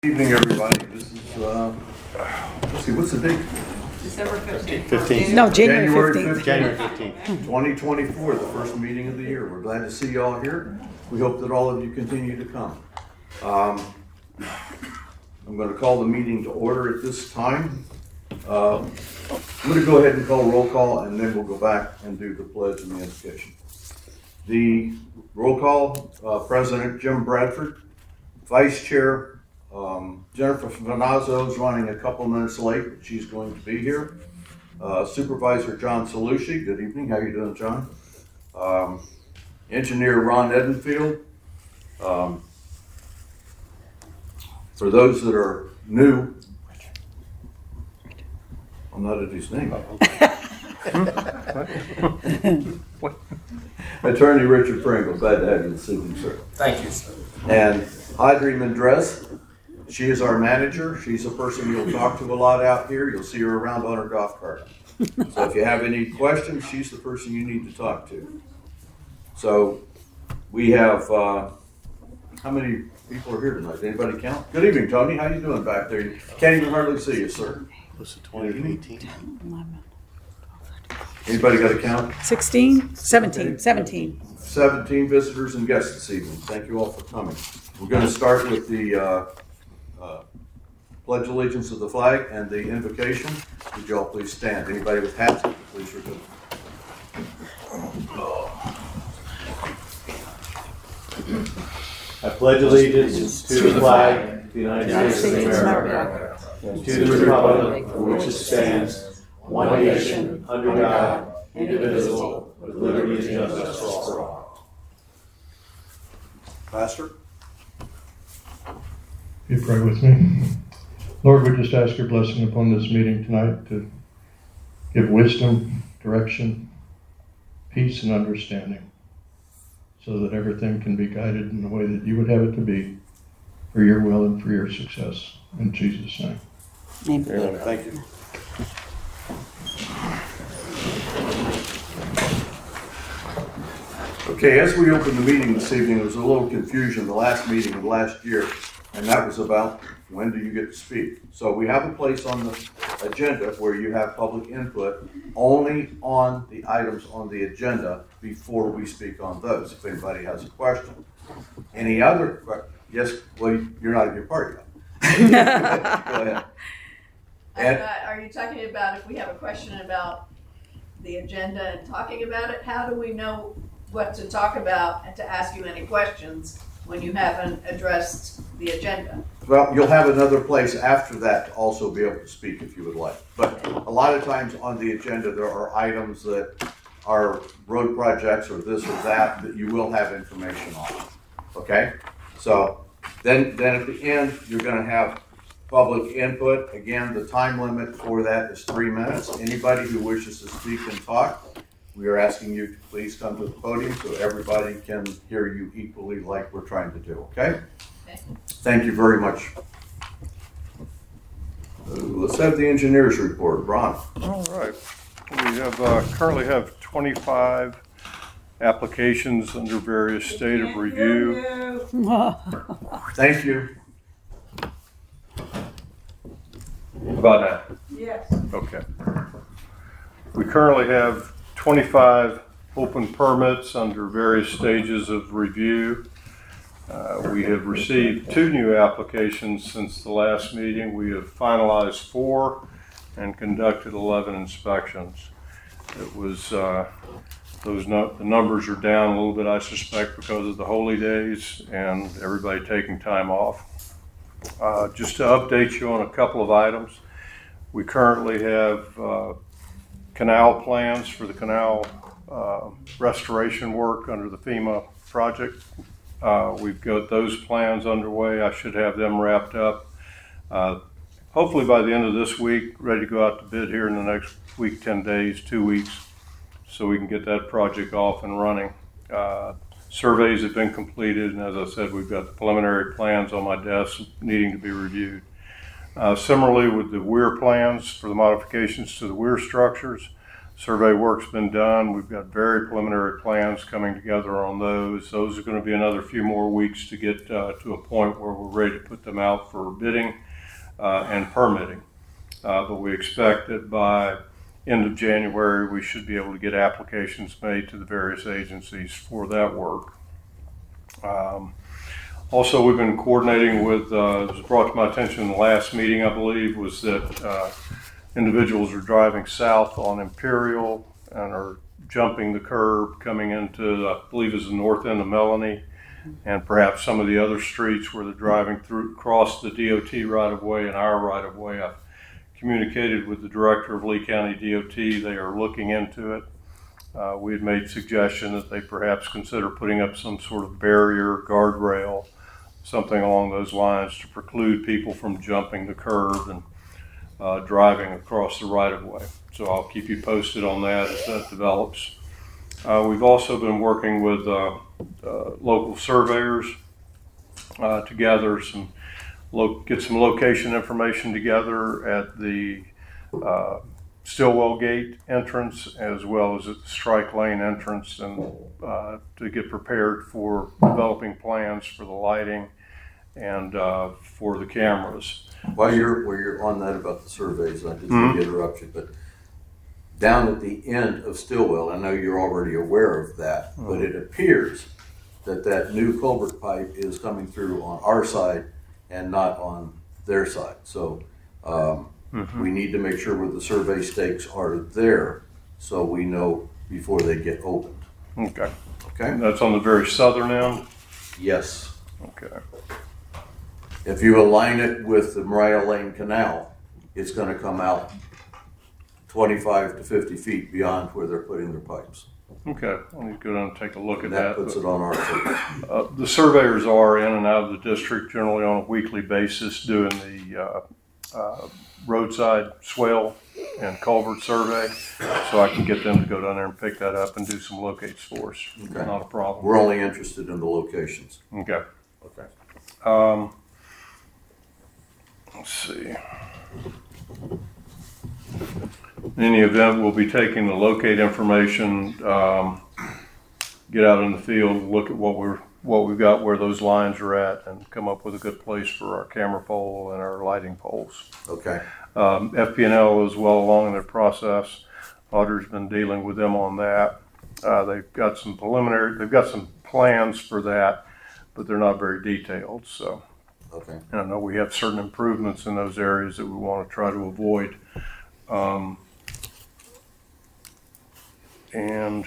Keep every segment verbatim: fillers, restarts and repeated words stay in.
Good evening, everybody. This is, uh, let's see, what's the date? December fifteenth. fifteenth. No, January January fifteenth. January fifteenth. twenty twenty-four, the first meeting of the year. We're glad to see you all here. We hope that all of you continue to come. Um, I'm going to call the meeting to order at this time. Uh, I'm going to go ahead and call roll call, and then we'll go back and do the pledge and the invocation. The roll call, uh, President Jim Bradford, Vice Chair Um, Jennifer Finazzo is running a couple minutes late, but she's going to be here. Uh, Supervisor John Salucci, good evening. How you doing, John? Um, Engineer Ron Edenfield. Um, for those that are new, I'm not at his name. Attorney Richard Pringle, glad to have you this evening, sir. Thank you, sir. And Audrey Mendres. She is our manager. She's a person you'll talk to a lot out here. You'll see her around on her golf cart. So if you have any questions, she's the person you need to talk to. So we have, uh, how many people are here tonight? Anybody count? Good evening, Tony. How you doing back there? Can't even hardly see you, sir. Was it twenty eighteen? Anybody got a count? sixteen, seventeen, seventeen. seventeen visitors and guests this evening. Thank you all for coming. We're going to start with the uh, uh, Pledge Allegiance to the flag and the invocation. Would you all please stand? Anybody with hats, please remove. I pledge allegiance to the flag of the United States of America and to the republic for which it stands, one nation, under God, indivisible, with liberty and justice for all. Pastor? You pray with me. Lord, we just ask your blessing upon this meeting tonight to give wisdom, direction, peace, and understanding so that everything can be guided in the way that you would have it to be for your will and for your success. In Jesus' name. Amen. Thank you. Okay, as we open the meeting this evening, there was a little confusion the last meeting of last year, and that was about when do you get to speak. So we have a place on the agenda where you have public input only on the items on the agenda before we speak on those, if anybody has a question. Any other que- yes, well, you're not at your party yet. Go ahead. I'm And- not- Are you talking about if we have a question about the agenda and talking about it? How do we know what to talk about and to ask you any questions when you haven't addressed the agenda? Well, you'll have another place after that to also be able to speak if you would like. But a lot of times on the agenda, there are items that are road projects or this or that that you will have information on. Okay? So then, then at the end, you're gonna have public input. Again, the time limit for that is three minutes. Anybody who wishes to speak and talk, we are asking you to please come to the podium so everybody can hear you equally like we're trying to do, okay? Okay. Thank you very much. Uh, Let's have the engineer's report. Ron? All right. We have, uh, currently have twenty-five applications under various state of review. Thank you. About that? Yes. Okay. We currently have twenty-five open permits under various stages of review. Uh, we have received two new applications since the last meeting. We have finalized four and conducted eleven inspections. It was, uh, those no, the numbers are down a little bit, I suspect, because of the holy days and everybody taking time off. Uh, just to update you on a couple of items, we currently have uh, canal plans for the canal uh, restoration work under the FEMA project. Uh, we've got those plans underway. I should have them wrapped up. Uh, hopefully by the end of this week, ready to go out to bid here in the next week, ten days, two weeks, so we can get that project off and running. Uh, surveys have been completed, and as I said, we've got the preliminary plans on my desk needing to be reviewed. Uh, similarly with the weir plans for the modifications to the weir structures, Survey work's been done. We've got very preliminary plans coming together on those. Those are going to be another few more weeks to get uh, to a point where we're ready to put them out for bidding uh, and permitting. Uh, but we expect that by end of January, we should be able to get applications made to the various agencies for that work. Um, also, we've been coordinating with, uh, it was brought to my attention in the last meeting, I believe, was that uh, individuals are driving south on Imperial and are jumping the curb coming into, I believe is the north end of Melanie, and perhaps some of the other streets where they're driving through, across the D O T right of way and our right of way. I've communicated with the director of Lee County D O T. They are looking into it. Uh, we had made suggestion that they perhaps consider putting up some sort of barrier, guardrail, something along those lines to preclude people from jumping the curb and uh, driving across the right of way. So I'll keep you posted on that as that develops. Uh, we've also been working with uh, uh, local surveyors uh, to gather some, lo- get some location information together at the uh, Stillwell Gate entrance as well as at the Strike Lane entrance, and uh, to get prepared for developing plans for the lighting and uh, for the cameras. While you're, while you're on that about the surveys, I didn't Mhm. interrupt you, but down at the end of Stillwell, I know you're already aware of that, Mhm. but it appears that that new culvert pipe is coming through on our side and not on their side. So um, Mhm. we need to make sure where the survey stakes are there so we know before they get opened. Okay. Okay? That's on the very southern end? Yes. Okay. If you align it with the Mariah Lane Canal, it's gonna come out twenty-five to fifty feet beyond where they're putting their pipes. Okay. I need to go down and take a look at And that. that puts but- it on our side. Uh, the surveyors are in and out of the district generally on a weekly basis doing the uh, uh, roadside swale and culvert survey, so I can get them to go down there and pick that up and do some locates for us. Okay. Not a problem. We're only interested in the locations. Okay. Okay. Um, let's see. In any event, we'll be taking the locate information, um, get out in the field, look at what we're, what we've got, where those lines are at, and come up with a good place for our camera pole and our lighting poles. Okay. Um, F P and L is well along in their process. Auditor's been dealing with them on that. Uh, they've got some preliminary, they've got some plans for that, but they're not very detailed, so. Okay. And I know we have certain improvements in those areas that we want to try to avoid. Um, and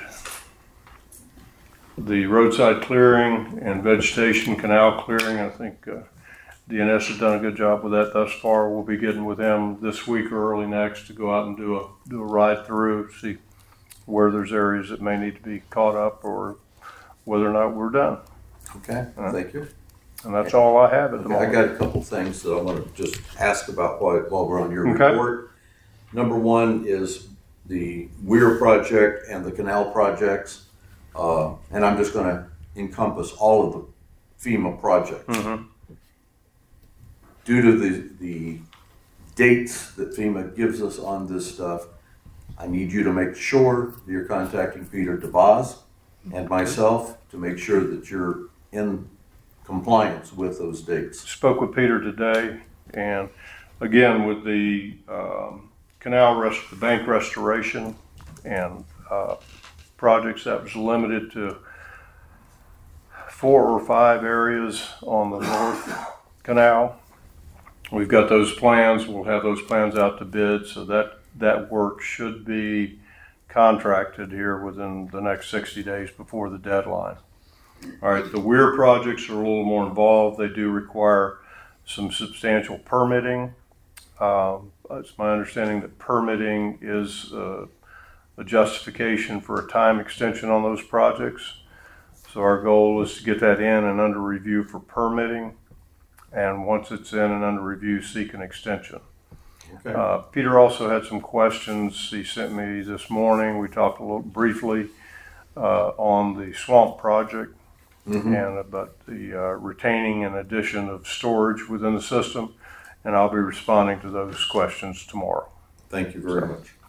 the roadside clearing and vegetation canal clearing, I think uh, D N S has done a good job with that thus far. We'll be getting with them this week or early next to go out and do a do a ride through, see where there's areas that may need to be caught up or whether or not we're done. Okay. Uh, Thank you. And that's all I have at the Okay, I moment. got a couple things that I want to just ask about while, while we're on your Okay. report. Number one is the Weir project and the canal projects. Uh, and I'm just going to encompass all of the FEMA projects. Mhm. Due to the, the dates that FEMA gives us on this stuff, I need you to make sure that you're contacting Peter DeVos and myself to make sure that you're in compliance with those dates. Spoke with Peter today, and again, with the um, canal rest, the bank restoration and uh, projects, that was limited to four or five areas on the north canal. We've got those plans. We'll have those plans out to bid, so that that work should be contracted here within the next sixty days before the deadline. All right, the Weir projects are a little more involved. They do require some substantial permitting. Um, it's my understanding that permitting is uh, a justification for a time extension on those projects. So our goal is to get that in and under review for permitting. And once it's in and under review, seek an extension. Okay. Uh, Peter also had some questions he sent me this morning. We talked a little briefly uh, on the swamp project. Mhm. And about the uh, retaining and addition of storage within the system, and I'll be responding to those questions tomorrow. Thank you very much.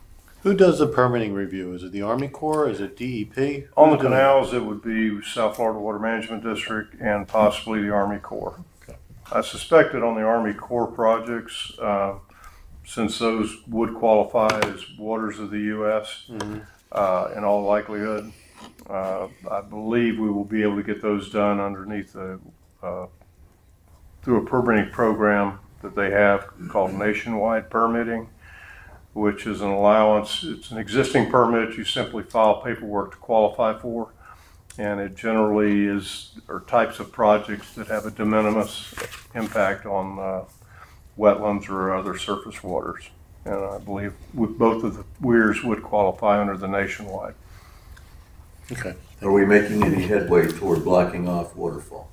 Who does the permitting review? Is it the Army Corps? Is it D E P? On the Who's doing it? canals, it would be South Florida Water Management District and possibly the Army Corps. Okay. I suspected on the Army Corps projects, uh, since those would qualify as waters of the U S, Mm-hmm. uh, in all likelihood, uh, I believe we will be able to get those done underneath the, uh, through a permitting program that they have called nationwide permitting, which is an allowance. It's an existing permit. You simply file paperwork to qualify for. And it generally is, or types of projects that have a de minimis impact on uh, wetlands or other surface waters. And I believe with both of the weirs would qualify under the nationwide. Okay. Are we making any headway toward blocking off waterfall?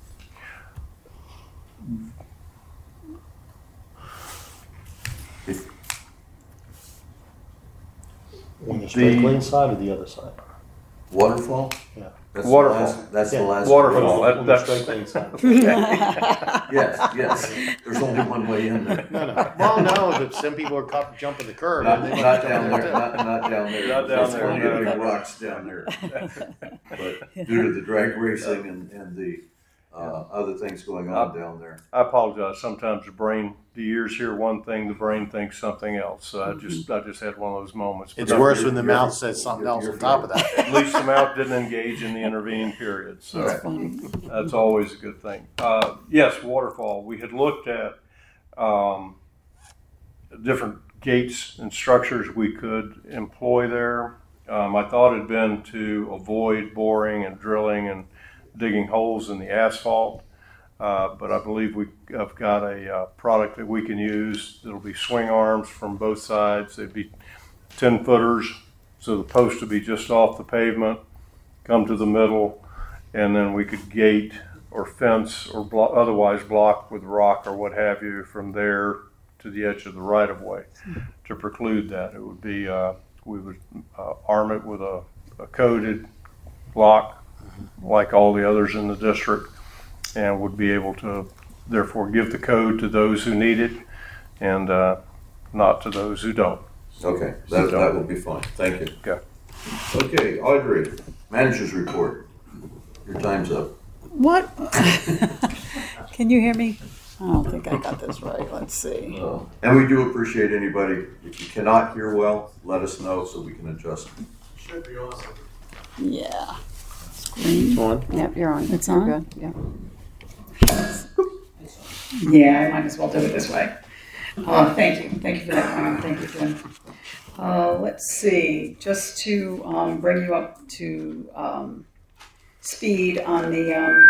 If- On the straight The- lane side or the other side? Waterfall? Yeah. That's the Waterfall. last- That's the Yeah. last. Waterfall. that- On the that's- straight lane side. Yes, yes. There's only one way in there. No, no. Well, no, but some people are caught jumping the curb. Not, and they not might down jump there, too. not, not down there. Not down There's there, plenty no, of big no. rocks down there. But due to the drag racing and, and the, uh, other things going on down there. I apologize. Sometimes the brain, the ears hear one thing, the brain thinks something else. So I just, I just had one of those moments. But It's I- worse when the You're- mouth says something else you're- on top of that. At least the mouth didn't engage in the intervening period. So. That's funny. That's always a good thing. Uh, yes, waterfall. We had looked at um, different gates and structures we could employ there. Um, I thought it had been to avoid boring and drilling and digging holes in the asphalt. Uh, but I believe we have got a uh, product that we can use. It'll be swing arms from both sides. They'd be ten footers, so the post would be just off the pavement, come to the middle, and then we could gate or fence or blo- otherwise block with rock or what have you from there to the edge of the right of way to preclude that. It would be, uh, we would uh, arm it with a, a coated block like all the others in the district, and would be able to therefore give the code to those who need it and uh, not to those who don't. Okay, that, that will be fine. Thank you. Okay. Okay, Audrey, manager's report. Your time's up. What? Can you hear me? I don't think I got this right. Let's see. Uh, And we do appreciate anybody. If you cannot hear well, let us know so we can adjust. Yeah. It's on. Yep, you're on. It's You're on? good, yeah. Yeah, I might as well do it this way. Uh, thank you, thank you for that, Ryan, thank you, Jim. Uh, let's see, just to, um, bring you up to, um, speed on the, um,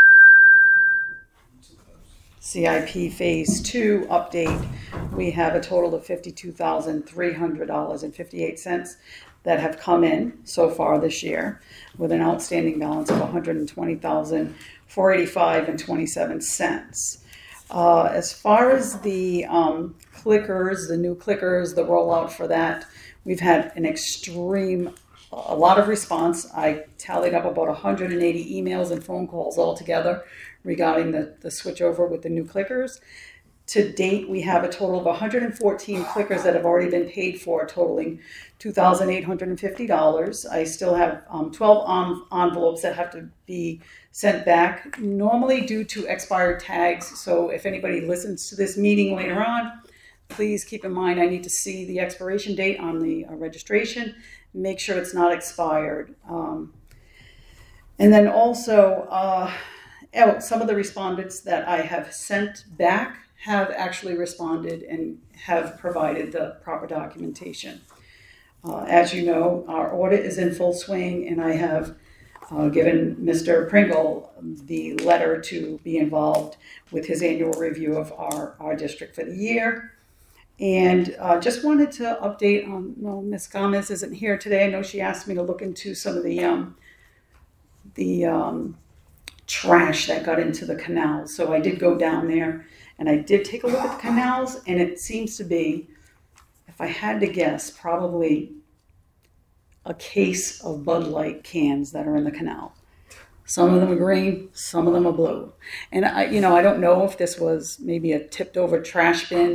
C I P Phase Two update, we have a total of fifty-two thousand three hundred dollars and fifty-eight cents that have come in so far this year, with an outstanding balance of one hundred twenty thousand four hundred eighty-five dollars and twenty-seven cents. Uh, as far as the um, clickers, the new clickers, the rollout for that, we've had an extreme, a lot of response. I tallied up about one hundred eighty emails and phone calls altogether regarding the, the switch over with the new clickers. To date, we have a total of one hundred fourteen clickers that have already been paid for, totaling two thousand eight hundred fifty dollars. I still have um, twelve en- envelopes that have to be sent back, normally due to expired tags. So if anybody listens to this meeting later on, please keep in mind I need to see the expiration date on the uh, registration. Make sure it's not expired. Um, and then also, uh, oh, some of the respondents that I have sent back have actually responded and have provided the proper documentation. Uh, as you know, our audit is in full swing, and I have uh, given Mister Pringle the letter to be involved with his annual review of our, our district for the year. And uh, just wanted to update on, well, Miz Gomez isn't here today. I know she asked me to look into some of the, um, the um, trash that got into the canals. So I did go down there and I did take a look at the canals, and it seems to be, if I had to guess, probably a case of Bud Light cans that are in the canal. Some of them are green, some of them are blue. And I, you know, I don't know if this was maybe a tipped over trash bin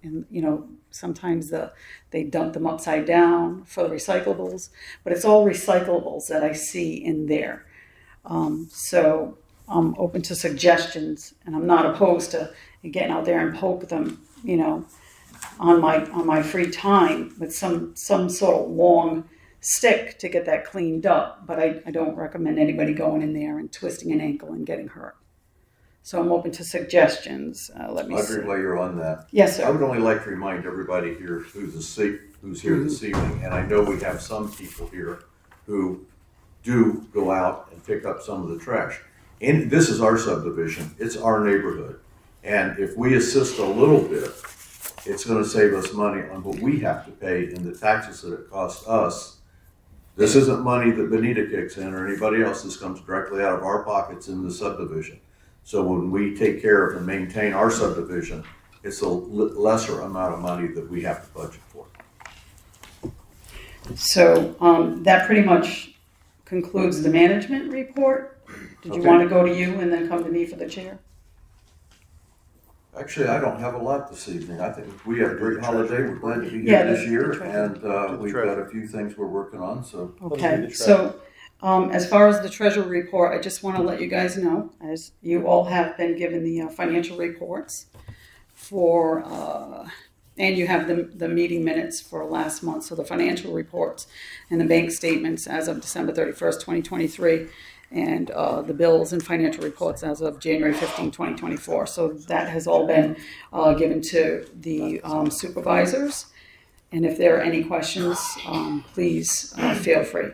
and, you know, sometimes the, they dump them upside down for the recyclables, but it's all recyclables that I see in there. Um, so I'm open to suggestions, and I'm not opposed to getting out there and poke them, you know, on my, on my free time with some, some sort of long stick to get that cleaned up. But I, I don't recommend anybody going in there and twisting an ankle and getting hurt. So I'm open to suggestions. Uh, let me see. Audrey, while you're on that, Yes, I sir. would only like to remind everybody here who's asleep, who's here this evening, and I know we have some people here who do go out and pick up some of the trash. And this is our subdivision, it's our neighborhood. And if we assist a little bit, it's gonna save us money on what we have to pay in the taxes that it costs us. This isn't money that Benita kicks in or anybody else, this comes directly out of our pockets in the subdivision. So when we take care of and maintain our subdivision, it's a l- lesser amount of money that we have to budget for. So um, that pretty much concludes the management report. Did you Okay. want to go to you and then come to me for the chair? Actually, I don't have a lot this evening. I think we had a great holiday. We're glad to be Yeah, here the- this year, the treasurer. and uh, To the we've got treasurer. a few things we're working on, so. Okay, so um, as far as the treasury report, I just want to let you guys know, as you all have been given the uh, financial reports for, uh, and you have the, the meeting minutes for last month, so the financial reports and the bank statements as of December thirty-first, twenty twenty-three, and uh, the bills and financial reports as of January fifteenth, twenty twenty-four. So that has all been uh, given to the um, supervisors. And if there are any questions, um, please uh, feel free.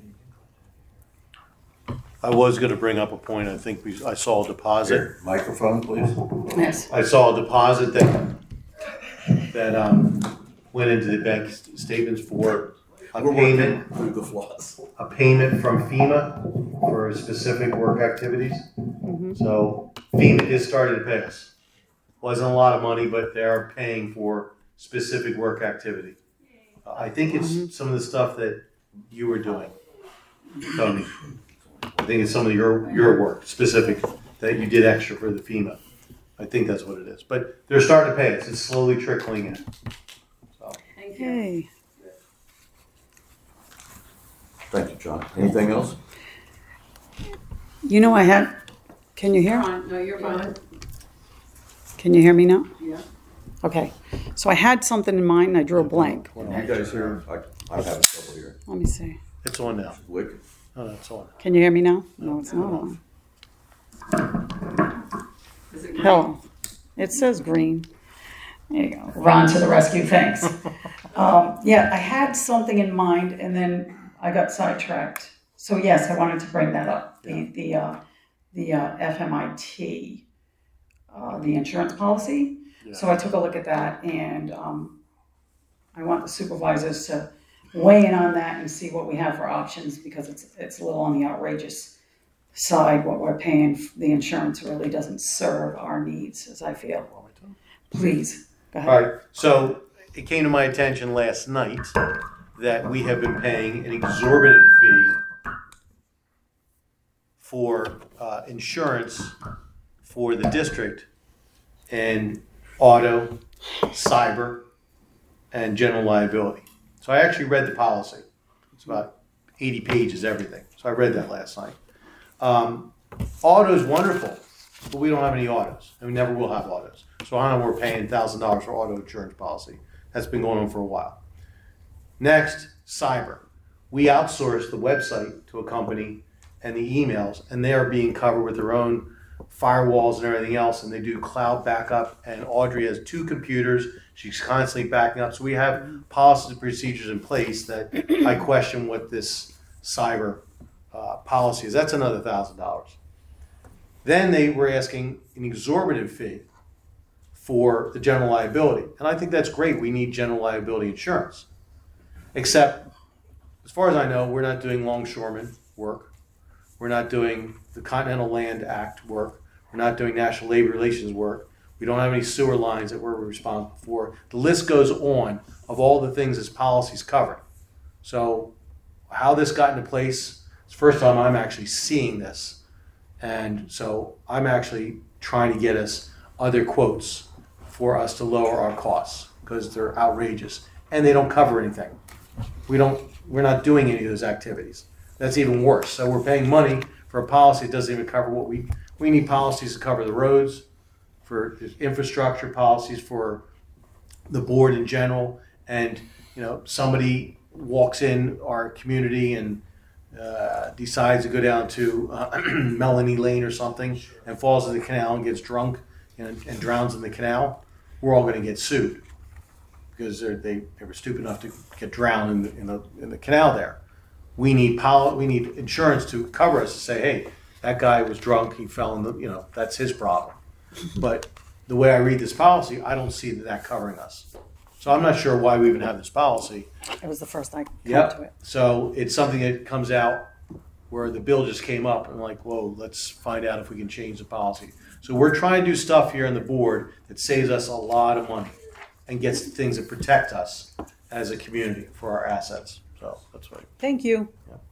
I was gonna bring up a point, I think we, I saw a deposit. Here, microphone, please. Yes. I saw a deposit that, that, um, went into the bank st- statements for a We're payment, working through the flaws. a payment from FEMA for specific work activities. So FEMA is starting to pay us. Wasn't a lot of money, but they are paying for specific work activity. Uh, I think it's some of the stuff that you were doing, Tony. I think it's some of your, your work specific that you did extra for the FEMA. I think that's what it is. But they're starting to pay us. It's slowly trickling in. So, Okay. Thank you, John. Anything else? You know, I had, can you hear? No, you're fine. Can you hear me now? Yeah. Okay. So I had something in mind and I drew a blank. You guys here? I, I'm having trouble here. Let me see. it's on now. Wick? Oh, no, it's on. Can you hear me now? No, it's not on. Hello. It says green. There you go. Ron to the rescue, thanks. Um, yeah, I had something in mind and then I got sidetracked. So yes, I wanted to bring that up. The, the, uh, the uh, F M I T, uh, the insurance policy. So I took a look at that and um, I want the supervisors to weigh in on that and see what we have for options because it's, it's a little on the outrageous side. What we're paying, the insurance really doesn't serve our needs, as I feel. Please, go ahead. All right, so it came to my attention last night that we have been paying an exorbitant fee for uh, insurance for the district and auto, cyber, and general liability. So I actually read the policy. It's about eighty pages, everything. So I read that last night. Um, auto is wonderful, but we don't have any autos, and we never will have autos. So I don't know, we're paying one thousand dollars for auto insurance policy. That's been going on for a while. Next, cyber. We outsource the website to a company and the emails, and they are being covered with their own firewalls and everything else, and they do cloud backup, and Audrey has two computers. She's constantly backing up. So we have policies and procedures in place that I question what this cyber uh, policy is. That's another one thousand dollars. Then they were asking an exorbitant fee for the general liability. And I think that's great. We need general liability insurance. Except, as far as I know, we're not doing longshoreman work. We're not doing the Continental Land Act work. We're not doing National Labor Relations work. We don't have any sewer lines that we're responsible for. The list goes on of all the things this policy's covering. So how this got into place, it's the first time I'm actually seeing this. And so I'm actually trying to get us other quotes for us to lower our costs. because they're outrageous, and they don't cover anything. We don't, we're not doing any of those activities. That's even worse. So we're paying money for a policy that doesn't even cover what we, we need policies to cover the roads, for infrastructure policies, for the board in general. And, you know, somebody walks in our community and uh, decides to go down to uh, Melanie Lane or something and falls in the canal and gets drunk and, and drowns in the canal, we're all going to get sued because they're, they, they were stupid enough to get drowned in the, in the, in the canal there. We need poli- we need insurance to cover us to say, hey, that guy was drunk, he fell in the, you know, that's his problem. But the way I read this policy, I don't see that covering us. So I'm not sure why we even have this policy. It was the first I come to Yep. it. So it's something that comes out where the bill just came up and like, whoa, let's find out if we can change the policy. So we're trying to do stuff here on the board that saves us a lot of money and gets the things that protect us as a community for our assets. So that's right. Thank you.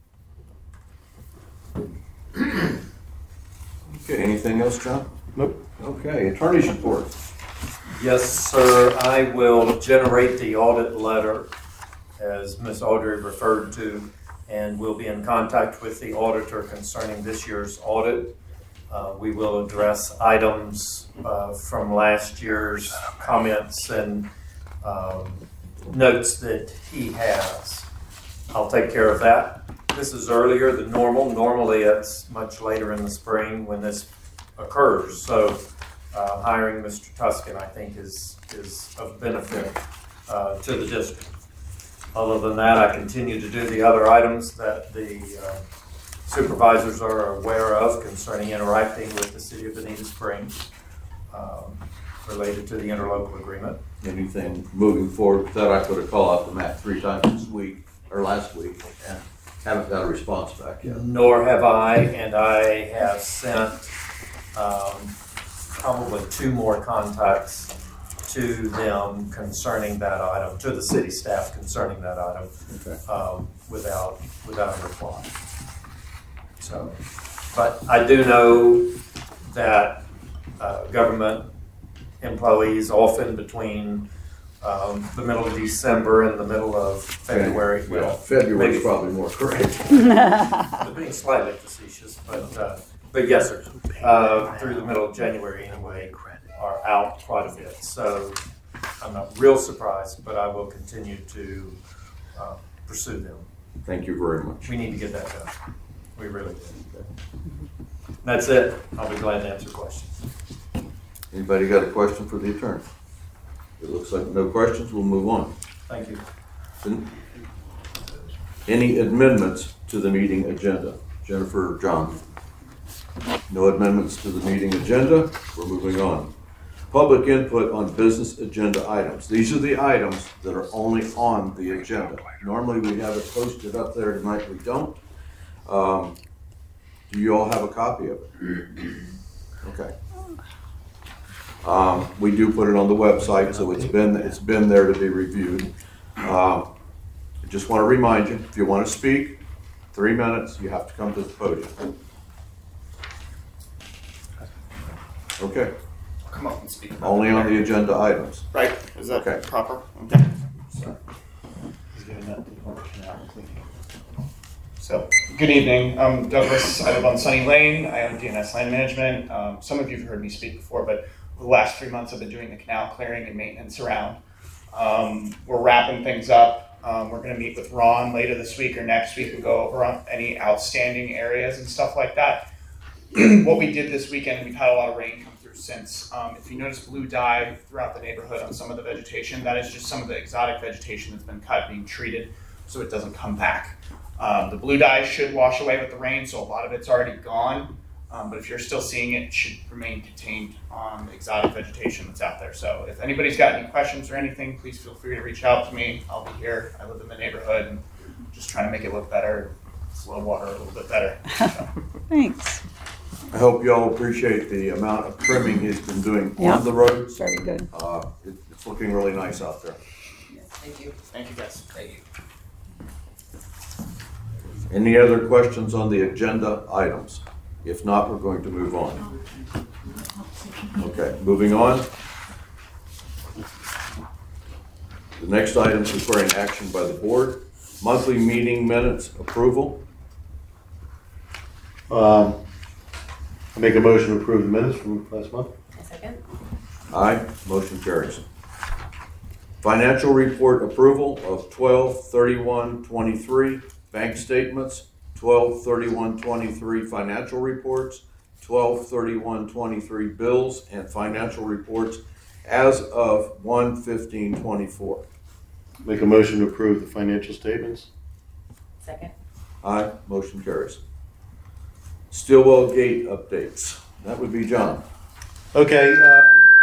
Okay, anything else, John? Nope. Okay, attorney's report. Yes, sir. I will generate the audit letter, as Miz Audrey referred to, and we'll be in contact with the auditor concerning this year's audit. Uh, we will address items uh, from last year's comments and um, notes that he has. I'll take care of that. This is earlier than normal. Normally it's much later in the spring when this occurs. So uh, hiring Mister Tuscan, I think, is, is of benefit uh, to the district. Other than that, I continue to do the other items that the uh, supervisors are aware of concerning interacting with the city of Bonita Springs um, related to the interlocal agreement. Anything moving forward? That I put a call out to Matt three times this week, or last week, and haven't got a response back yet. Nor have I, and I have sent um, probably two more contacts to them concerning that item, to the city staff concerning that item, Okay. um, without without a reply. So, but I do know that uh, government employees often between um, the middle of December and the middle of February Yeah, will February's maybe- probably more correct. They're being slightly facetious, but uh, but yes, sir. Uh, through the middle of January anyway, are out quite a bit. So I'm not real surprised, but I will continue to uh, pursue them. Thank you very much. We need to get that done. We really do. That's it. I'll be glad to answer questions. Anybody got a question for the attorney? It looks like no questions. We'll move on. Thank you. Any amendments to the meeting agenda? Jennifer or John? No amendments to the meeting agenda. We're moving on. Public input on business agenda items. These are the items that are only on the agenda. Normally we have it posted up there, tonight we don't. Um, do you all have a copy of it? Okay. Um, we do put it on the website, so it's been, it's been there to be reviewed. Uh, I just want to remind you, if you want to speak, three minutes, you have to come to the podium. Okay, Come up and speak about only it. on the agenda items. Right, is that Okay. proper? Okay. So, good evening. I'm Douglas. I live on Sunny Lane. I own D N S Land Management. Um, some of you have heard me speak before, but over the last three months I've been doing the canal clearing and maintenance around. Um, we're wrapping things up. Um, we're going to meet with Ron later this week or next week and go over on any outstanding areas and stuff like that. What we did this weekend, we've had a lot of rain come through since. Um, if you notice blue dye throughout the neighborhood on some of the vegetation, that is just some of the exotic vegetation that's been cut, being treated so it doesn't come back. Um, the blue dye should wash away with the rain, so a lot of it's already gone. Um, but if you're still seeing it, it should remain contained on exotic vegetation that's out there. So if anybody's got any questions or anything, please feel free to reach out to me. I'll be here. I live in the neighborhood and just trying to make it look better, slow water a little bit better. So. Thanks. I hope you all appreciate the amount of trimming he's been doing Yeah. on the roads. Very good. Uh, it, it's looking really nice out there. Thank you. Thank you, guys. Thank you. Any other questions on the agenda items? If not, we're going to move on. Okay, moving on. The next item is requiring action by the board. Monthly meeting minutes approval. Um, I make a motion to approve the minutes from last month. A second. Aye, motion carries. Financial report approval of twelve thirty-one twenty-three, bank statements, twelve thirty-one twenty-three financial reports, twelve thirty-one twenty-three bills and financial reports as of one fifteen twenty-four. Make a motion to approve the financial statements. Second. Aye, motion carries. Stillwell Gate updates. That would be John. Okay. Uh,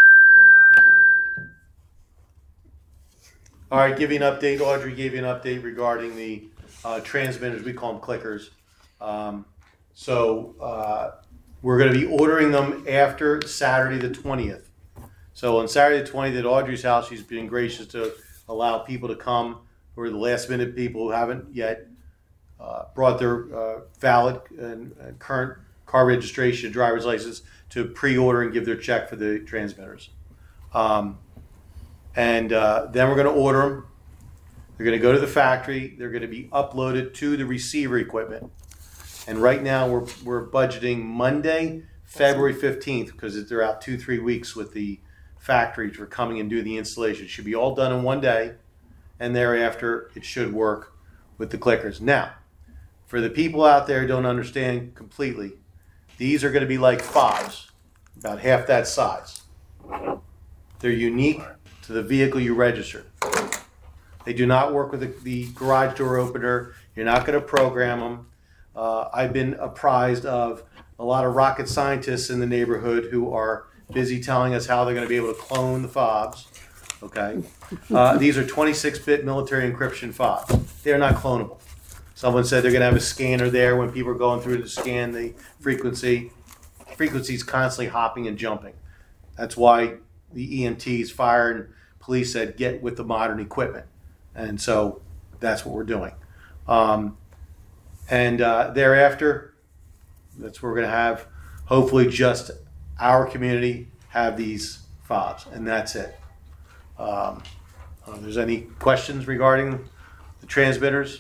all right, give you an update. Audrey gave you an update regarding the uh, transmitters. We call them clickers. Um, so uh, we're going to be ordering them after Saturday the twentieth. So on Saturday the twentieth at Audrey's house, she's being gracious to allow people to come who are the last minute people who haven't yet uh, brought their uh, valid and, and current car registration, driver's license to pre-order and give their check for the transmitters. Um, and uh, then we're going to order them. They're going to go to the factory. They're going to be uploaded to the receiver equipment. And right now we're we're budgeting Monday, February fifteenth, because they're out two, three weeks with the factories for coming and doing the installation. It should be all done in one day, and thereafter it should work with the clickers. Now, for the people out there who don't understand completely, these are going to be like fobs, about half that size. They're unique to the vehicle you registered. They do not work with the, the garage door opener. You're not going to program them. Uh, I've been apprised of a lot of rocket scientists in the neighborhood who are busy telling us how they're going to be able to clone the fobs. Okay, uh, these are twenty-six bit military encryption fobs. They're not clonable. Someone said they're going to have a scanner there when people are going through to scan the frequency. Frequency is constantly hopping and jumping. That's why the E M Ts, fire, and police said get with the modern equipment. And so that's what we're doing. Um, and uh, thereafter, that's where we're going to have, hopefully just our community have these fobs, and that's it. Um, if there's any questions regarding the transmitters,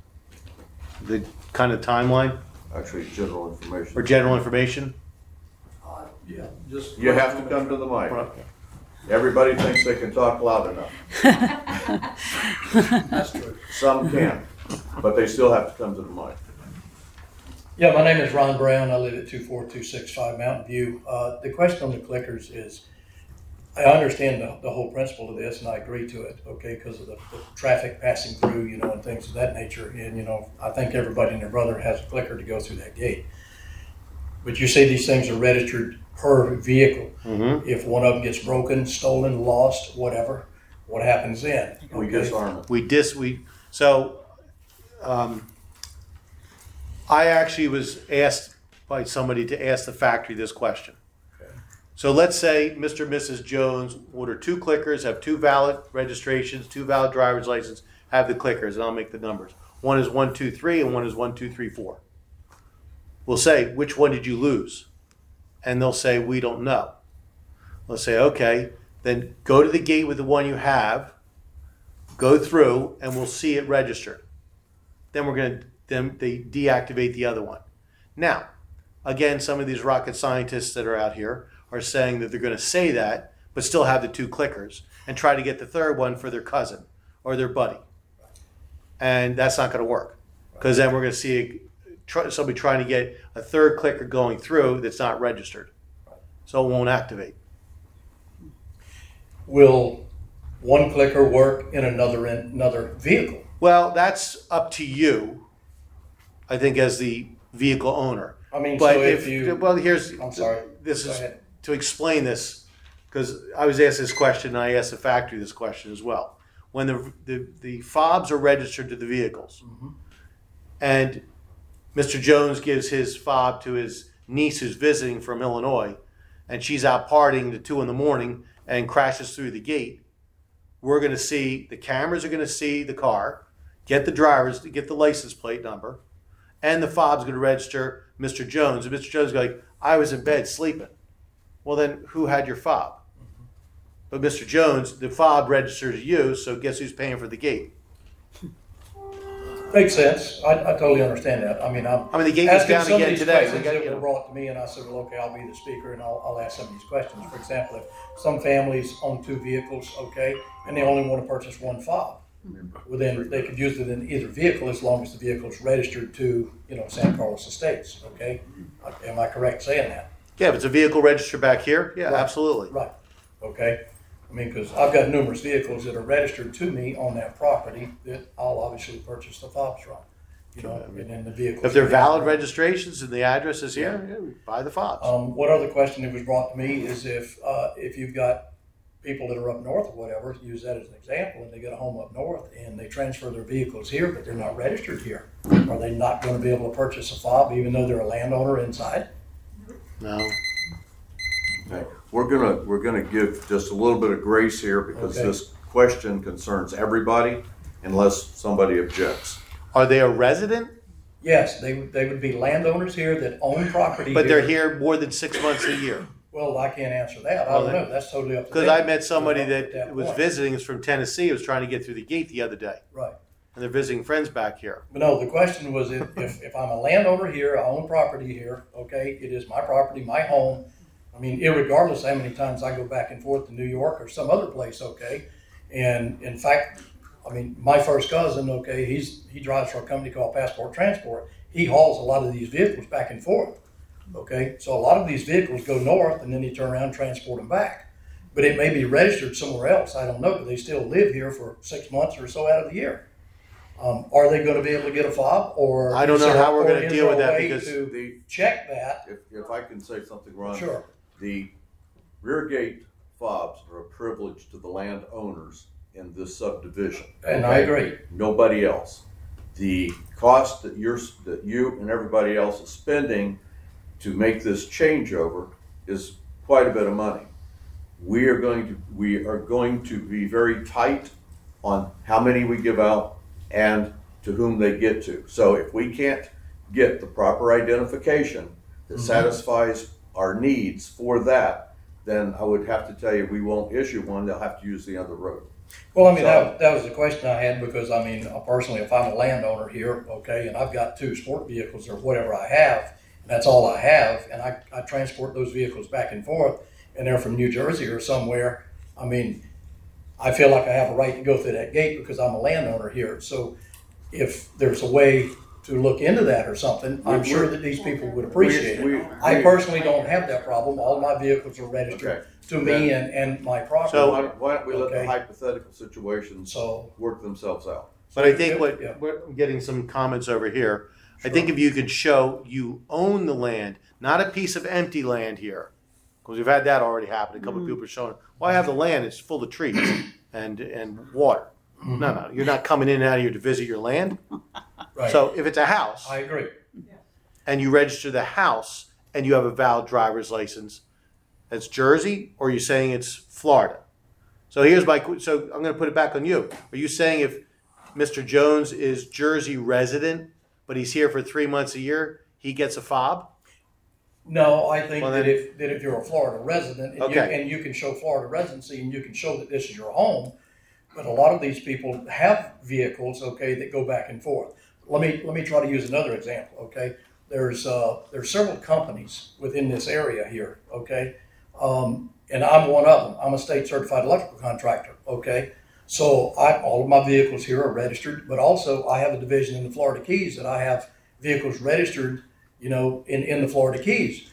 the kind of timeline, Actually, general information. or general information? Yeah, just. You have to come to the mic. Everybody thinks they can talk loud enough. That's true. Some can, but they still have to come to the mic. Yeah, my name is Ron Brown. I live at two four two six five Mountain View. Uh, the question on the clickers is, I understand the, the whole principle of this, and I agree to it, okay, because of the, the traffic passing through, you know, and things of that nature. And, you know, I think everybody and their brother has a clicker to go through that gate. But you say these things are registered per vehicle. Mm-hmm. If one of them gets broken, stolen, lost, whatever, what happens then? We Okay? disarm it. We dis we so um, I actually was asked by somebody to ask the factory this question. Okay. So let's say Mister and Missus Jones order two clickers, have two valid registrations, two valid driver's license, have the clickers, and I'll make the numbers. One is one two three, and one is one two three four. We'll say, which one did you lose? And they'll say, we don't know. We'll say, okay, then go to the gate with the one you have, go through, and we'll see it registered. Then we're going to, then they deactivate the other one. Now, again, some of these rocket scientists that are out here are saying that they're going to say that, but still have the two clickers and try to get the third one for their cousin or their buddy. And that's not going to work, because then we're going to see a, try, somebody trying to get a third clicker going through that's not registered. So it won't activate. Will one clicker work in another in another vehicle? Well, that's up to you, I think, as the vehicle owner. I mean, But so if, if, you, well, here's, I'm sorry. this Go is ahead. to explain this, because I was asked this question, and I asked the factory this question as well. When the the, the fobs are registered to the vehicles, Mm-hmm. and Mister Jones gives his fob to his niece who's visiting from Illinois, and she's out partying to two in the morning and crashes through the gate, we're going to see, the cameras are going to see the car, get the drivers, get the license plate number, and the fob's going to register Mister Jones. And Mister Jones is like, I was in bed sleeping. Well, then who had your fob? But Mister Jones, the fob registers you, so guess who's paying for the gate? Makes sense. I, I totally understand that. I mean, I'm. I mean, the gate was asking down some of again these today. We questions got, that you were know, brought to me, and I said, well, okay, I'll be the speaker, and I'll, I'll ask some of these questions. For example, if some families own two vehicles, okay, and they only want to purchase one fob, well, then they could use it in either vehicle as long as the vehicle is registered to, you know, San Carlos Estates, okay? Am I correct saying that? yeah, if it's a vehicle registered back here, yeah, Right. absolutely. Right, okay? I mean, because I've got numerous vehicles that are registered to me on that property that I'll obviously purchase the fobs from, you know, and then the vehicles. If they're valid registrations and the address is here, yeah, we buy the fobs. Um, one other question that was brought to me is if, uh, if you've got people that are up north or whatever, use that as an example, and they get a home up north and they transfer their vehicles here, but they're not registered here, are they not going to be able to purchase a fob even though they're a landowner inside? No. Okay, we're gonna, we're gonna give just a little bit of grace here because Okay. this question concerns everybody unless somebody objects. Are they a resident? Yes, they would, they would be landowners here that own property But they're here more than six months a year? Well, I can't answer that. I Well, don't then- know. That's totally up to them. Because I met somebody You know, at that was point. visiting us from Tennessee, was trying to get through the gate the other day. Right. And they're visiting friends back here. But no, the question was if, if, if I'm a landowner here, I own property here, okay, it is my property, my home. I mean, irregardless how many times I go back and forth to New York or some other place, okay? And in fact, I mean, my first cousin, okay, he's, he drives for a company called Passport Transport. He hauls a lot of these vehicles back and forth, okay? So a lot of these vehicles go north and then he turn around and transport them back. But it may be registered somewhere else, I don't know, but they still live here for six months or so out of the year. Um, are they gonna be able to get a fob, or? I don't is know there- how we're or gonna is deal there with a that way because to The, check that, if, if I can say something, Ron. sure, The rear gate fobs are a privilege to the landowners in this subdivision. and I okay? agree, Nobody else. The cost that you're, that you and everybody else is spending to make this changeover is quite a bit of money. We are going to, we are going to be very tight on how many we give out and to whom they get to. So if we can't get the proper identification that Mhm. satisfies our needs for that, then I would have to tell you, we won't issue one, they'll have to use the other road. well, I mean, So- that, that was the question I had, because I mean, uh, personally, if I'm a landowner here, okay, and I've got two sport vehicles or whatever I have, and that's all I have, and I, I transport those vehicles back and forth, and they're from New Jersey or somewhere, I mean, I feel like I have a right to go through that gate because I'm a landowner here, so if there's a way to look into that or something, I'm We- sure that these people would appreciate We- it. we- I we- personally don't have that problem, all my vehicles are registered Okay. to me and, and my property. So why don't, why don't we let the Okay. hypothetical situations So, work themselves out? But I think what, Yeah. what I'm getting some comments over here. I think if you could show you own the land, not a piece of empty land here, because we've had that already happen. A couple of people are showing, well, I have the land, it's full of trees and, and water. No, no, you're not coming in and out of here to visit your land. right, So if it's a house I agree. and you register the house and you have a valid driver's license, that's Jersey, or are you saying it's Florida? So here's my, qu- so I'm going to put it back on you. Are you saying if Mister Jones is Jersey resident, but he's here for three months a year, he gets a fob? No, I think Well, that then- if, that if you're a Florida resident, and you, Okay. and you can show Florida residency, and you can show that this is your home, but a lot of these people have vehicles, okay, that go back and forth. Let me, let me try to use another example, okay? There's, uh, there's several companies within this area here, okay? Um, and I'm one of them. I'm a state certified electrical contractor, okay? So I, all of my vehicles here are registered, but also I have a division in the Florida Keys that I have vehicles registered, you know, in, in the Florida Keys.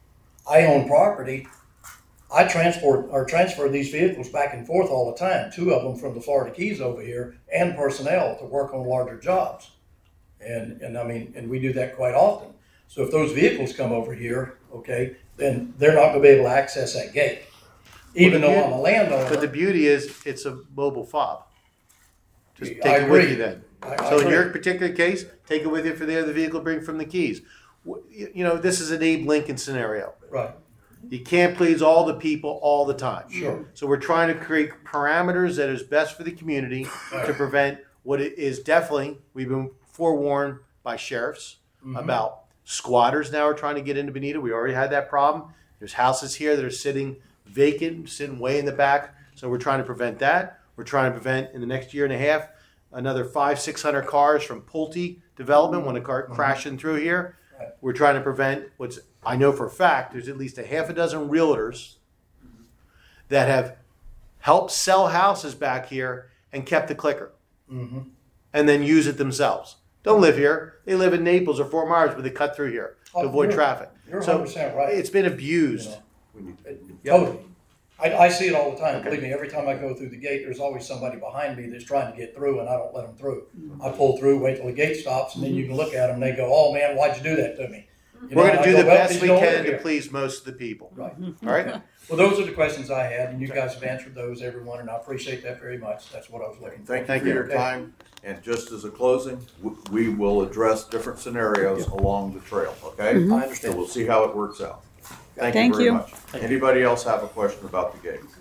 I own property. I transport or transfer these vehicles back and forth all the time. Two of them from the Florida Keys over here, and personnel to work on larger jobs. And, and I mean, and we do that quite often. So if those vehicles come over here, okay, then they're not gonna be able to access that gate. Even Well, the though I'm a landowner. But the beauty is, it's a mobile fob. Just I take it with agree. you then. I- I So in agree. your particular case, take it with you for the other vehicle, bring from the Keys. Wh- You you know, this is an Abe Lincoln scenario. Right, You can't please all the people all the time. sure. So we're trying to create parameters that is best for the community to prevent what it is definitely, we've been forewarned by sheriffs Mhm. about squatters now are trying to get into Bonita. We already had that problem. There's houses here that are sitting vacant, sitting way in the back. So we're trying to prevent that. We're trying to prevent in the next year and a half another five, six hundred cars from Pulte development when a car crashing through here. Right. We're trying to prevent what's I know for a fact. There's at least a half a dozen realtors that have helped sell houses back here and kept the clicker, Mm-hmm. and then use it themselves. Don't live here. They live in Naples or Fort Myers, but they cut through here to Oh, avoid you're- traffic. You're So one hundred percent right. it's been abused. You know. Yep. Totally. I, I see it all the time. Okay. Believe me, every time I go through the gate, there's always somebody behind me that's trying to get through, and I don't let them through. I pull through, wait till the gate stops, and then you can look at them, and they go, "Oh man, why'd you do that to me?" You We're know, going and to I do go, the "Well, best 'cause we you don't can live to here." please most of the people. Right. All right. Well, those are the questions I had, and you guys have answered those, everyone, and I appreciate that very much. That's what I was looking for. Thank you Thank for you. your Okay. time, and just as a closing, w- we will address different scenarios along the trail, okay? I So understand. we'll see how it works out. Thank you Thank very you. much. Anybody else have a question about the gate?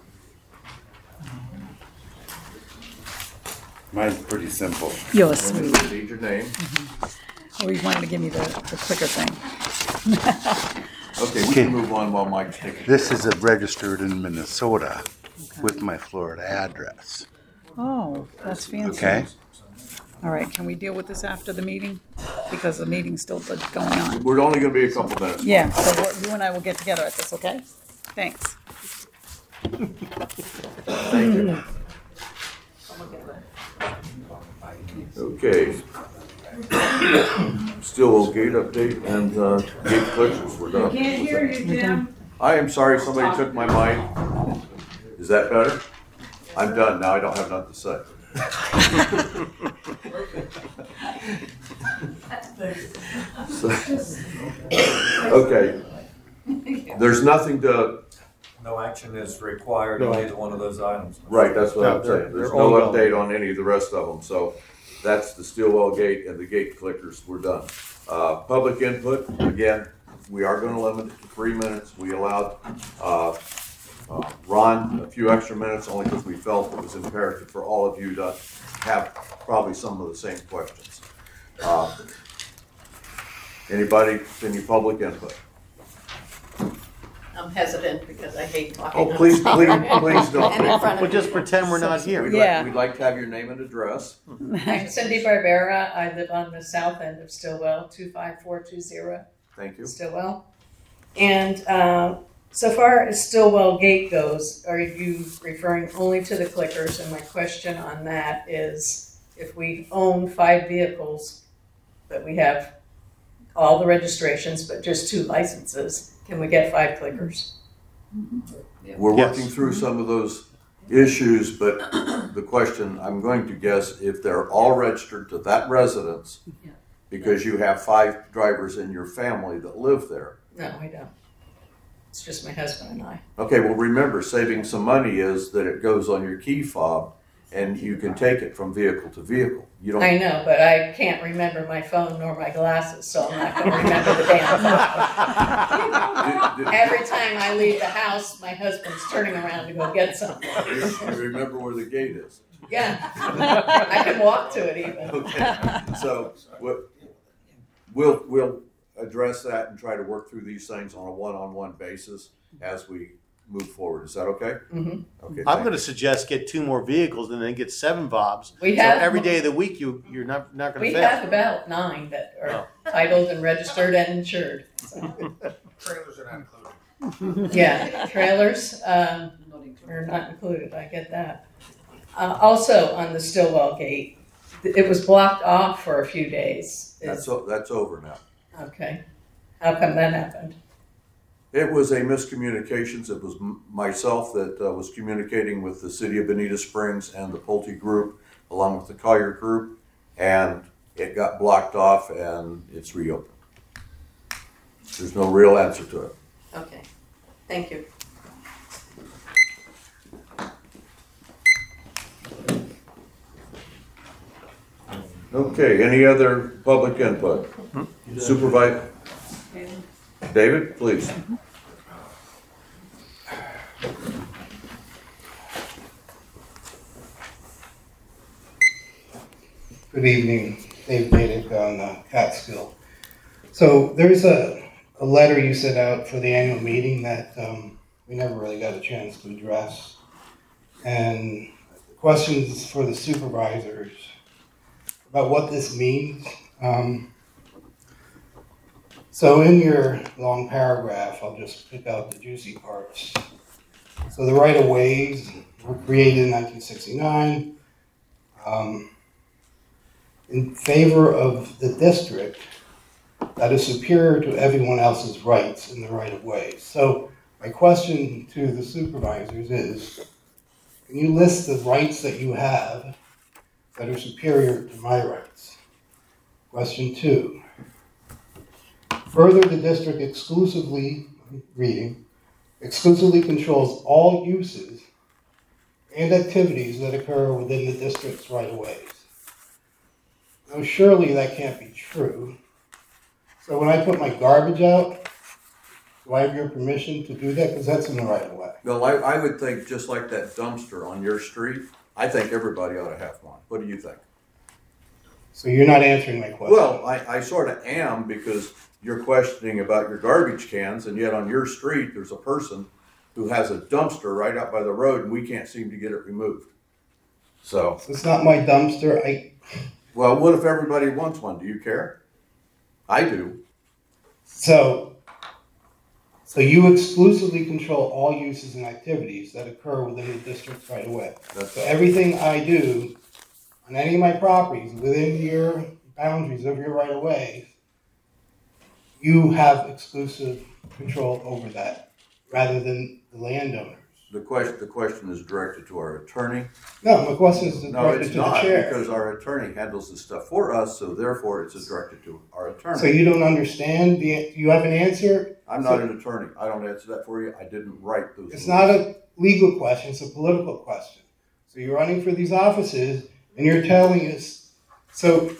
Mine's pretty simple. You're sweet. Need your name. Oh, you wanted to give me the, the clicker thing. Okay, we can move on while Mike's taking. This is a registered in Minnesota with my Florida address. Oh, that's fancy. Okay? All right, can we deal with this after the meeting? Because the meeting's still going on. We're only gonna be a couple minutes. Yeah, so what- you and I will get together at this, okay? Thanks. Thank you. Okay. Still gate update and, uh, gate clickers, we're done. Can't hear you, Jim. I am sorry, somebody took my mic. Is that better? I'm done, now I don't have nothing to say. So- Okay, there's nothing to, No action is required No on action. either one of those items. right, that's what No, I'm they're- saying, there's they're no all update on any of the rest of them, so that's the Stillwell gate and the gate clickers, we're done. Uh, public input, again, we are gonna limit it to three minutes, we allowed, uh, uh, Ron a few extra minutes, only because we felt it was imperative for all of you to have probably some of the same questions. Uh, Anybody, any public input? I'm hesitant because I hate talking. Oh, on please, speaker. please, please don't. And in front of We'll just people. pretend we're not here. We'd Yeah. like, we'd like to have your name and address. I'm Cindy Barbera. I live on the south end of Stillwell, two five four two zero Thank you. Stillwell. And uh, so far as Stillwell Gate goes, are you referring only to the clickers? And my question on that is, if we own five vehicles, but we have all the registrations, but just two licenses, can we get five clickers? We're Yes. working through some of those issues, but the question, I'm going to guess, if they're all registered to that residence, Yeah. because you have five drivers in your family that live there. No, I don't. It's just my husband and I. Okay, well, remember, saving some money is that it goes on your key fob, and you can take it from vehicle to vehicle. You don't. I know, but I can't remember my phone nor my glasses, so I'm not gonna remember the damn phone. Do- do- Every time I leave the house, my husband's turning around to go get something. You remember where the gate is. Yeah, I can walk to it even. Okay, so we'll, we'll, we'll address that and try to work through these things on a one-on-one basis as we move forward. Is that okay? Mhm. Okay. I'm thank going to suggest get two more vehicles and then get seven Bobs. We So have- every day of the week you you're not not going We to fail. have about nine that are titled and registered and insured. So, Trailers are not included. yeah, trailers um, are not included, I get that. Uh, Also, on the Stillwell Gate, it was blocked off for a few days. you. That's, Is- o- that's over now. Okay, how come that happened? It was a miscommunications. It was m- myself that uh, was communicating with the city of Bonita Springs and the Pulte group, along with the Collier group, and it got blocked off and it's reopened. There's no real answer to it. Okay, thank you. Okay, any other public input? Supervisor? David, please. Good evening, Dave Natick on uh, Catskill. So there's a, a letter you sent out for the annual meeting that um, we never really got a chance to address. and questions for the supervisors about what this means. Um, so in your long paragraph, I'll just pick out the juicy parts. So the right-of-ways were created in nineteen sixty-nine um, in favor of the district that is superior to everyone else's rights in the right-of-way. So my question to the supervisors is, can you list the rights that you have that are superior to my rights? Question two. Further, the district exclusively, reading, exclusively controls all uses and activities that occur within the district's right-of-ways. Now, surely that can't be true. So when I put my garbage out, do I have your permission to do that? Because that's in the right-of-way. Well, I, I would think just like that dumpster on your street, I think everybody ought to have one. What do you think? So you're not answering my question. Well, I, I sort of am, because you're questioning about your garbage cans, and yet on your street, there's a person who has a dumpster right out by the road, and we can't seem to get it removed. So, It's not my dumpster. I, well, what if everybody wants one? Do you care? I do. so, so you exclusively control all uses and activities that occur within the district's right-of-way. That's So everything I do on any of my properties within your boundaries of your right-of-way, you have exclusive control over that, rather than the landowners. The question, the question is directed to our attorney. No, my question is No, directed it's to the not, chair. because our attorney handles this stuff for us, so therefore it's directed to our So attorney. you don't understand the, you have an answer? I'm not an attorney. I don't answer that for you. I didn't write those. It's not a legal question, it's a political question. So you're running for these offices and you're telling us, so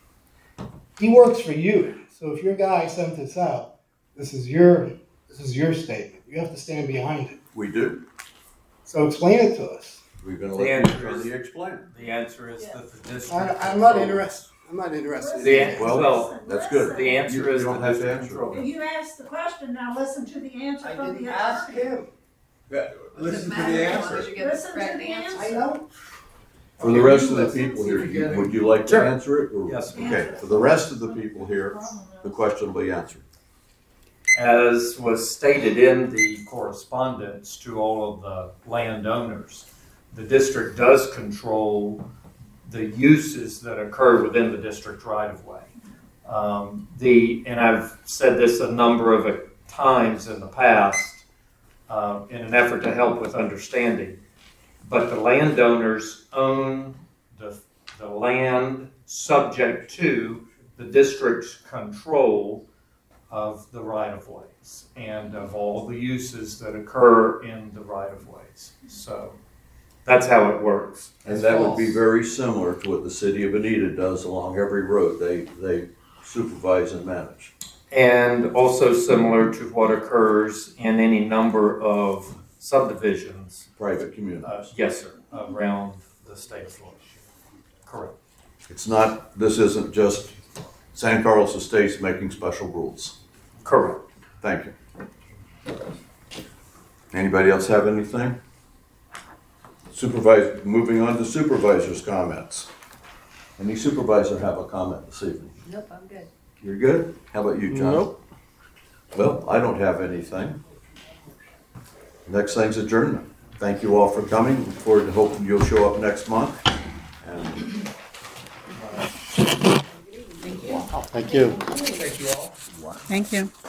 he works for you. So if your guy sent this out, this is your, this is your statement. You have to stand behind it. We do. So explain it to us. We're gonna The let the answer is- attorney explain it. The answer is that the district. I, I'm not interested, I'm not interested. The, an- Well, well, That's good. the answer You- is you don't the have to district answer. controls. You asked the question, now listen to the answer I from didn't the ask attorney. him. Doesn't matter as long as you get the Listen to correct the answer. I know. For the rest of the people here, you- would you like to Sure. answer it? or- Yes. Okay, for the rest of the people here, the question will be answered. As was stated in the correspondence to all of the landowners, the district does control the uses that occur within the district right-of-way. Um, the, and I've said this a number of times in the past, uh, in an effort to help with understanding, but the landowners own the, the land subject to the district's control of the right-of-ways and of all the uses that occur in the right-of-ways. So that's how it works. And that would be very similar to what the city of Anita does along every road. They, they supervise and manage. And also similar to what occurs in any number of subdivisions. Private communities. Uh, yes, sir, around the state of Florida. Correct. It's not, this isn't just San Carlos Estates making special rules. Correct. Thank you. Anybody else have anything? Supervisor, moving on to supervisors' comments. Any supervisor have a comment this evening? Nope, I'm good. You're good? How about you, John? Nope. Well, I don't have anything. Next thing's adjournment. Thank you all for coming. Look forward to hoping you'll show up next month. And Thank you. Thank you.